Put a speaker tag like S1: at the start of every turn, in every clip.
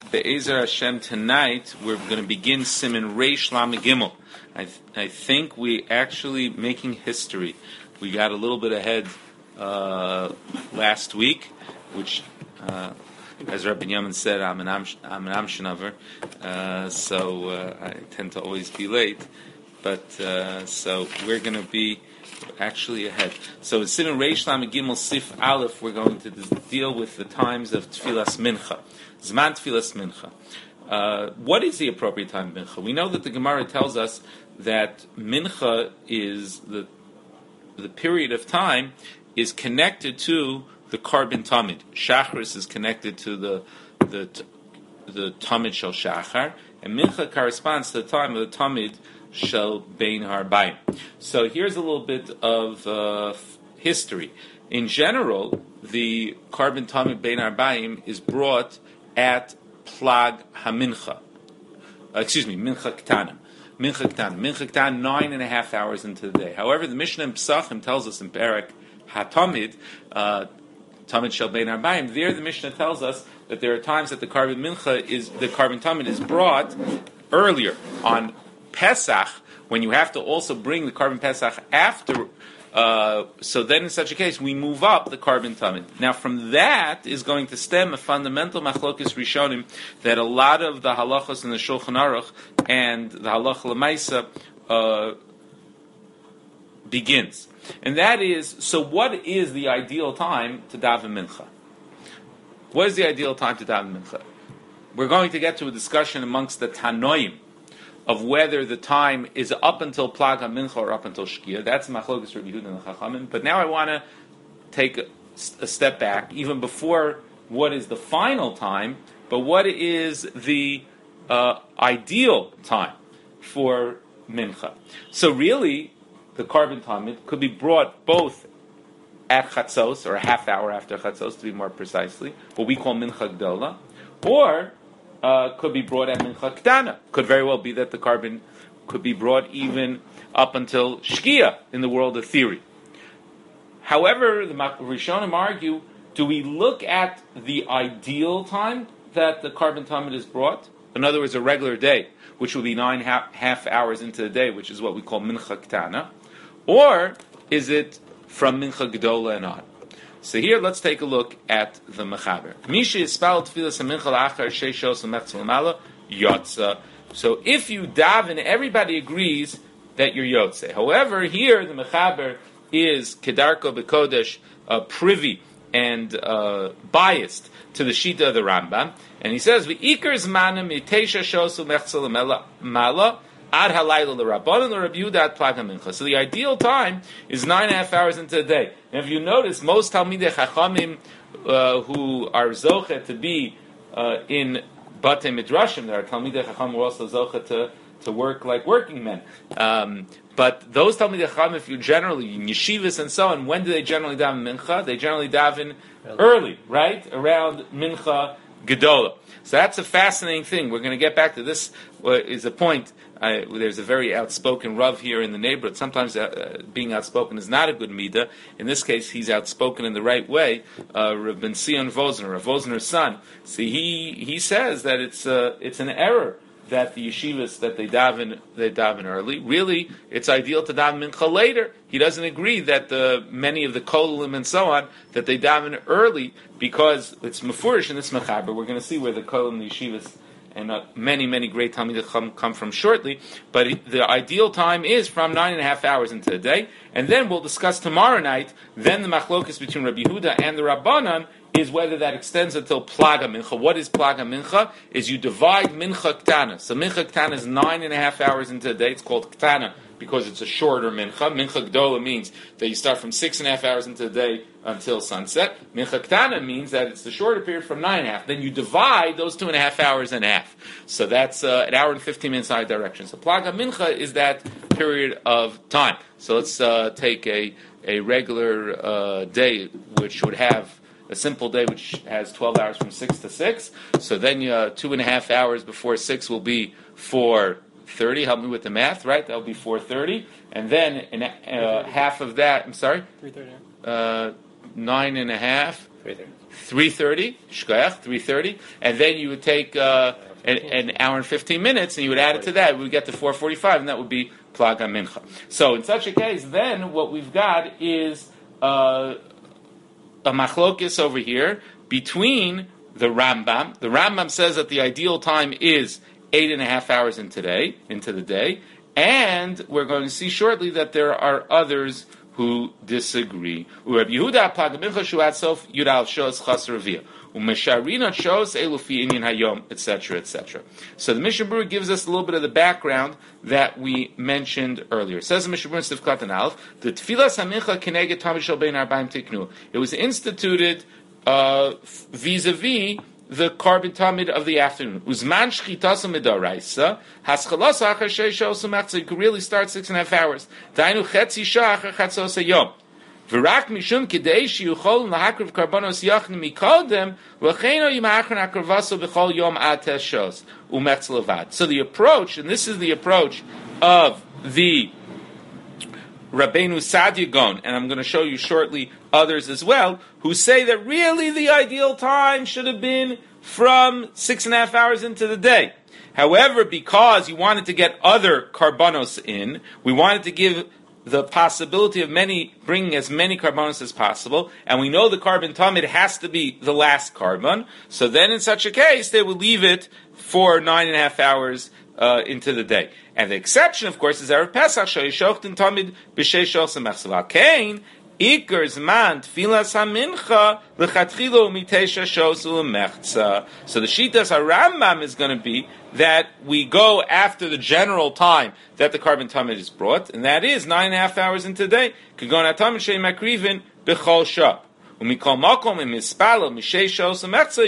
S1: Be'ezer Hashem, tonight we're going to begin Siman Reish Lamed Gimel. I think we actually making history. We got a little bit ahead last week, which, as Rabbi Yamin said, I'm an Amshanaver, so I tend to always be late. But so we're going to be actually ahead. So in Siman Reish Lamed Gimel Sif Aleph, we're going to deal with the times of Tfilas Mincha. Zman Tfilas Mincha. What is the appropriate time of Mincha? We know that the Gemara tells us that Mincha is the period of time is connected to the Karban Tamid. Shachris is connected to the Tamid Shel Shachar, and Mincha corresponds to the time of the Tamid Shel Bein Harbayim. So here's a little bit of history. In general, the Karban Tamid Bein Harbayim is brought at Plag HaMincha. Mincha Ketana. Mincha Ketana, 9.5 hours into the day. However, the Mishnah in Pesachim tells us in Perek HaTamid, Tamid Shel Bein Harbayim, there the Mishnah tells us that there are times that the Karban Tamid is brought earlier on Pesach, when you have to also bring the Karban Pesach after. So then in such a case, we move up the Karban Tamid. Now from that is going to stem a fundamental machlokes rishonim that a lot of the halachos in the Shulchan Aruch and the halacha l'maisa begins. And that is, so what is the ideal time to daven mincha? What is the ideal time to daven mincha? We're going to get to a discussion amongst the Tanoim of whether the time is up until Plag HaMincha or up until Shkia. That's Machlokes Rabbi Yehuda and the Chachamim. But now I want to take a step back, even before what is the final time, but what is the ideal time for Mincha. So really, the Karban Tamid could be brought both at Chatzos, or a half hour after Chatzos, to be more precisely, what we call Mincha Gdola, or could be brought at Mincha Ketana. Could very well be that the Karban could be brought even up until Shkia in the world of theory. However, the Rishonim argue, do we look at the ideal time that the Karban Tamid is brought? In other words, a regular day, which will be 9 half hours into the day, which is what we call Mincha Ketana, or is it from Mincha Gdola and on? So here, let's take a look at the Mechaber. Misha Yispal Tfilas HaMincha L'achar Sheishos L'Mechzel L'Mala Yotza. So if you daven, everybody agrees that you're Yotze. However, here the Mechaber is Kedarko B'Kodesh, privy and biased to the Shita of the Rambam, and he says V'ikar Zmanim Yitesha Shos L'Mechzel L'Mala Ad halayla l'Rabbanan l'Rabbi Yehuda at Plag HaMincha. So the ideal time is 9.5 hours into the day. And if you notice, most Talmidei Chachamim who are zoche to be in Batei Midrashim, there are Talmidei Chachamim who are also zoche to work like working men. But those Talmidei Chachamim, if you generally, in yeshivas and so on, when do they generally daven Mincha? They generally daven early, right? Around Mincha Gedola. So that's a fascinating thing. We're going to get back to this. Is a point. There's a very outspoken Rav here in the neighborhood. Sometimes being outspoken is not a good midah. In this case, he's outspoken in the right way. Rav Ben Sion Vosner, Rav Vosner's son. See, he says that it's an error that the yeshivas that they daven early. Really, it's ideal to daven mincha later. He doesn't agree that many of the kolim and so on that they daven early because it's mefurish in this mechaber. We're going to see where the kolim, the yeshivas, and many great Talmidei come from shortly. But the ideal time is from 9.5 hours into the day, and then we'll discuss tomorrow night. Then the machlokus between Rabbi Yehuda and the Rabbanan is whether that extends until Plag HaMincha. What is Plag HaMincha? Is you divide Mincha Ketana. So Mincha Ketana is 9.5 hours into the day. It's called Ketana because it's a shorter Mincha. Mincha Gdola means that you start from 6.5 hours into the day until sunset. Mincha Ketana means that it's the shorter period from 9.5. Then you divide those 2.5 hours in half. So that's an hour and 15 minutes either direction. So Plag HaMincha is that period of time. So let's take a regular day, which would have a simple day which has 12 hours from 6 to 6. So then 2.5 hours before 6 will be 4:30. Help me with the math, right? That'll be 4:30. And then half of that, I'm sorry?
S2: 3:30.
S1: 9.5 3:30, shkoyach, 3:30, and then you would take an hour and 15 minutes, and you would add it to that. We would get to 4:45, and that would be Plaga Mincha. So in such a case, then what we've got is a machlokis over here between the Rambam. The Rambam says that the ideal time is 8.5 hours into the day, and we're going to see shortly that there are others who disagree. Rabbi Yehuda Plaga Mincha Shuat Sof Yudal Shos Chas Revia. Umesharina Shos Elufi Inyan Hayom, etc., etc. So the Mishnah Berurah gives us a little bit of the background that we mentioned earlier. It says the Mishnah Berurah in Sivkat and Aleph, the Tfilas HaMincha Keneged Tamid Shel Bein Arbaim Tiknu. It was instituted vis-a-vis the carbon tamid of the afternoon. Uzman shchitasa midaraisa haschalasa achar sheishos umachza. You could really start 6.5 hours. Dainu chetzi shah achar chatzos hayom. V'rak mishum kidei sheyuchol lahakriv karbanos yachnim mikodem v'cheino yimachron akravaso b'chol yom ates shos umechz levad. So the approach, and this is the approach of the Rabbeinu Sadia Gaon, and I'm going to show you shortly others as well, who say that really the ideal time should have been from 6.5 hours into the day. However, because you wanted to get other karbanos in, we wanted to give the possibility of bringing as many karbanos as possible, and we know the carbon tamid has to be the last carbon, so then in such a case, they would leave it for 9.5 hours into the day. And the exception, of course, is Erev Pesach, Shoyishochtin Tamid B'Shei Shosem Mechsel. Kain, Iker Zman Tfilas HaMincha L'Chatchilo Mitesha Shosul Mechza. So the Shitas HaRambam is going to be that we go after the general time that the carbon tamid is brought, and that is 9.5 hours into the day. Kagon HaTamid Shei Makrivin B'Chol Shab. Umikol Makom Imispalo Mishei Shosem Mechza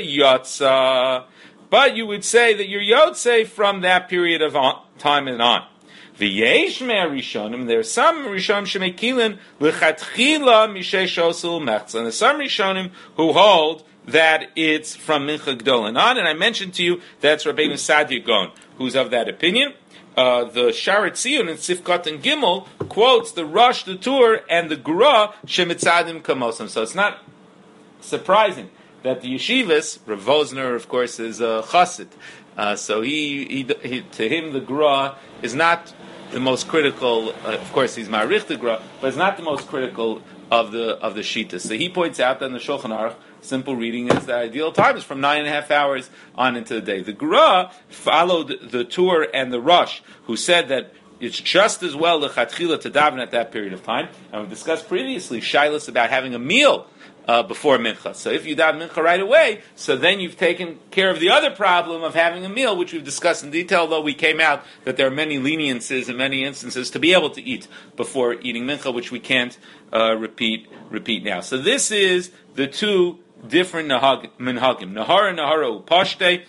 S1: Yotza. But you would say that you're Yotze from that period of time and on. V'yesh me'arishonim, there are some Rishonim shemekilin l'chatchila mishei shosul mechza. And there's some Rishonim who hold that it's from Mincha Gdol and on. And I mentioned to you that's Rabbeinu Sadia Gaon, who's of that opinion. The Sharet Tziyun in Sifkat and Gimel quotes the Rosh, the Tur, and the Gra shemitzadim kamosam. So it's not surprising that the yeshivas, Rav Vosner, of course, is a chassid. So he to him the Gra is not the most critical. Of course, he's Ma'arich the Gra, but it's not the most critical of the Shitas. So he points out that in the Shulchan Aruch, simple reading is the ideal time is from 9.5 hours on into the day. The Gra followed the Tur and the Rosh, who said that it's just as well l'chatchila to daven at that period of time. And we've discussed previously shilas about having a meal before mincha. So if you daven mincha right away, so then you've taken care of the other problem of having a meal, which we've discussed in detail, though we came out that there are many leniences in many instances to be able to eat before eating mincha, which we can't repeat now. So this is the two different minhagim. Nahara upashte.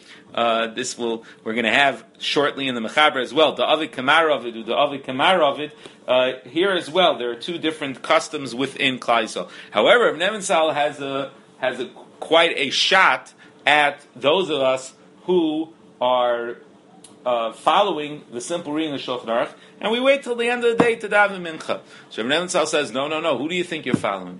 S1: We're going to have shortly in the Mechaber as well. The Avi Kamar of it, here as well. There are two different customs within Klal Yisrael. However, Ibn Evansal has quite a shot at those of us who are following the simple reading of Shulchan Aruch, and we wait till the end of the day to daven mincha. So Ibn Evansal says, no. Who do you think you're following?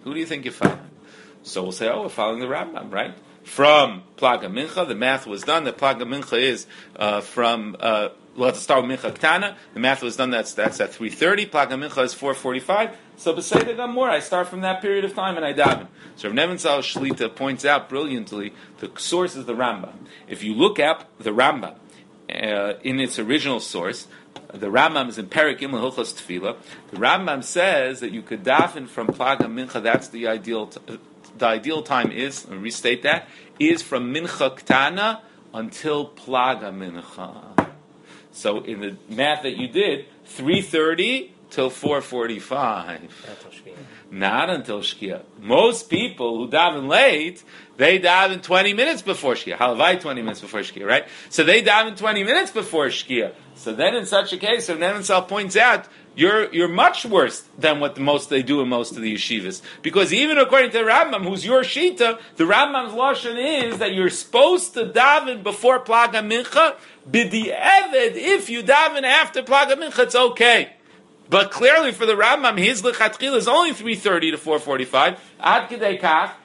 S1: So we'll say, we're following the Rambam, right? From Plaga Mincha, the math was done. The Plaga Mincha is from. Let's start with Mincha Ktana. The math was done. That's at 3:30. Plaga Mincha is 4:45. So B'Seder Gamor, I start from that period of time and I daven. So Rav Nebenzahl Shlita points out brilliantly the source is the Rambam. If you look up the Rambam in its original source, the Rambam is in Perek Gimel Hilchos Tefillah. The Rambam says that you could daven from Plaga Mincha. That's the ideal. The ideal time is, and restate that, is from Mincha Ktana until Plaga Mincha. So in the math that you did, 3:30 till 4:45. Not until Shkia. Most people who daven late, they daven 20 minutes before Shkia. Halavai 20 minutes before Shkia, right? So they daven 20 minutes before Shkia. So then in such a case, Rav Nebenzahl points out, you're much worse than what they do in most of the yeshivas. Because even according to the Rambam, who's your Shita, the Rambam's lashon is that you're supposed to daven before Plaga Mincha. B'di'eved, if you daven after Plaga Mincha, it's okay. But clearly for the Rambam, his lechatchila is only 3:30 to 4:45. Ad kedei kach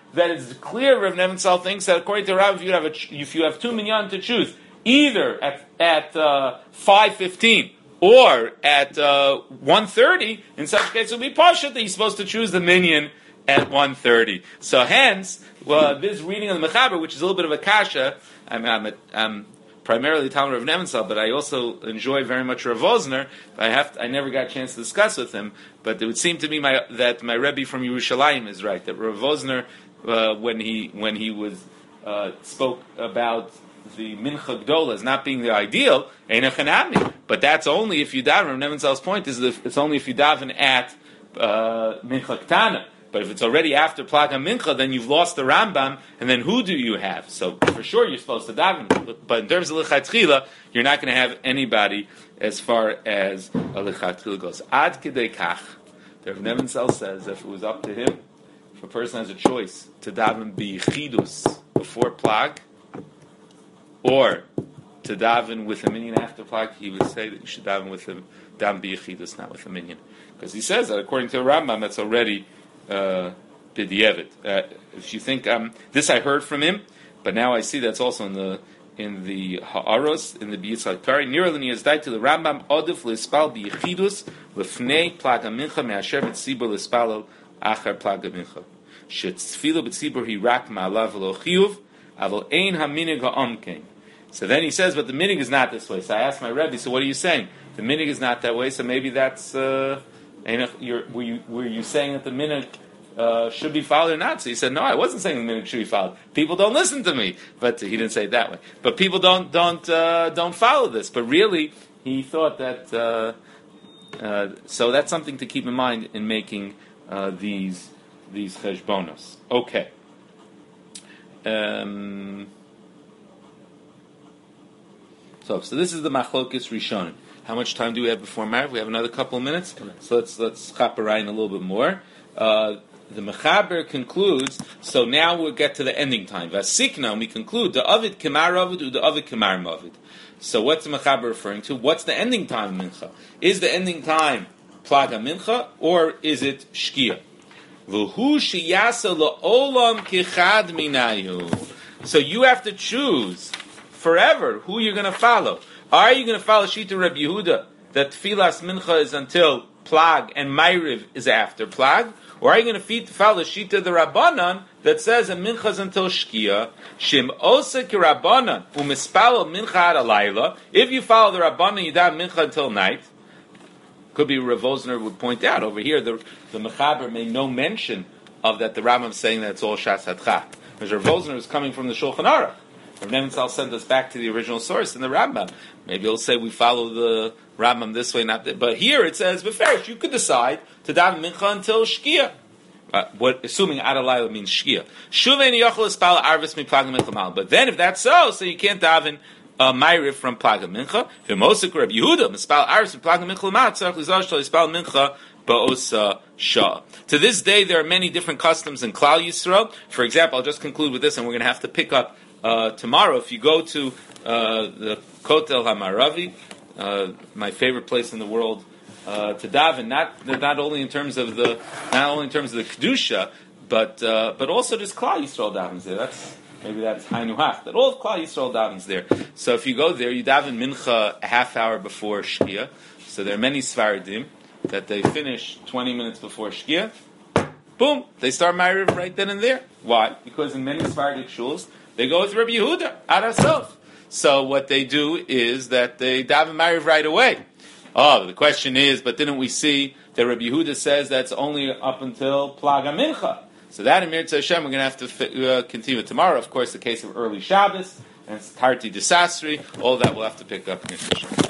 S1: that it's clear Rav Nebenzahl thinks that according to Rav, if you have 2 minyan to choose, either at 5:15 or at 1:30, in such case it would be pashut that you're supposed to choose the minyan at 1:30. So hence, this reading of the Mechaber, which is a little bit of a kasha, I'm primarily Talmud Rav Nebenzahl, but I also enjoy very much Rav Wosner. I never got a chance to discuss with him, but it would seem to me that my Rebbe from Yerushalayim is right, that Rav Wosner, when he was spoke about the Mincha Gdola as not being the ideal, Eina Chanami. But that's only if you daven. Rav Nebenzahl's point is that it's only if you daven at Mincha Ktana. But if it's already after Plaga Mincha, then you've lost the Rambam, and then who do you have? So for sure you're supposed to daven. But in terms of Lichatchila, you're not going to have anybody as far as Lichatchila goes. Ad Kidei Kach, the Rav Nebenzahl says that if it was up to him, if a person has a choice to daven B'yichidus before Plag, or to daven with a minyan after Plag, he would say that you should daven with him, daven B'yichidus, not with a minyan. Because he says that according to the Rambam, that's already b'di'evet. If you think this, I heard from him, but now I see that's also in the Ha'aros, in the B'yitzchak Kari. Niralini is died to the Rambam odif l'espal b'yichidus l'fnei plaga mincha me'asher v'tzibur l'espal achar plaga mincha. Shetzfilu b'tzibur hirak ma'alav v'lo chiyuv aval ein haminig ha'omkein. So then he says, but the minig is not this way. So I asked my Rebbe, so what are you saying? The minig is not that way, so maybe that's... were you saying that the minhag should be followed or not? So he said, no, I wasn't saying the minhag should be followed. People don't listen to me, but he didn't say it that way. But people don't follow this. But really, he thought that. So that's something to keep in mind in making these cheshbonos. Okay. So this is the machlokes rishonim. How much time do we have before Mariv? We have another couple of minutes. So let's chop around a little bit more. The Mechaber concludes. So now we'll get to the ending time. Vasikna, and we conclude the Avid Kemar Avid, the Avid Kemar Mavid. So what's the Mechaber referring to? What's the ending time of Mincha? Is the ending time Plaga Mincha or is it Shkia? V'hu sheyasa la'olam kichad minayu. So you have to choose forever who you're going to follow. Are you going to follow Shita Reb Yehuda that Tfilas Mincha is until Plag and Ma'ariv is after Plag? Or are you going to follow Shita the Rabbanan that says that Mincha is until Shkia? Shim Osa ki Rabbanan u'mispalo Mincha ad alayla. If you follow the Rabbanan, you daven Mincha until night. Could be Rav Wosner would point out over here the Mechaber made no mention of that. The Rambam saying that it's all Shas Hadchak. Because Rav Wosner is coming from the Shulchan Aruch. Rav Nebenzahl sent us back to the original source in the Rambam. Maybe he'll say we follow the Rambam this way, not that. But here it says, "Beferish, you could decide to daven mincha until shkia." Assuming Adalayla means shkia. Shuveni yochel espal arvis mi plaga mincha mal. But then, if that's so you can't daven ma'ariv from plaga mincha. V'mosik Reb Yehuda mispal arvis mi plaga mincha mal tzarich lizash to ispal mincha ba'osa shah. To this day, there are many different customs in Klal Yisrael. For example, I'll just conclude with this, and we're going to have to pick up tomorrow. If you go to the Kotel HaMaravi, my favorite place in the world to daven, not only in terms of the kedusha, but also just Klal Yisrael davens there. That's Hainuhach. That all of Klal Yisrael davens there. So if you go there, you daven mincha a half hour before Shkia. So there are many Sfaradim that they finish 20 minutes before Shkia. Boom, they start Ma'ariv right then and there. Why? Because in many Sephardic shuls, they go with Rabbi Yehuda, Arasov. So what they do is that they daven Ma'ariv right away. Oh, the question is, but didn't we see that Rabbi Yehuda says that's only up until Plaga Mincha? So that in Mirza Hashem, we're going to have to continue tomorrow. Of course, the case of early Shabbos, and Tarti Desasri, all that we'll have to pick up in Hashem.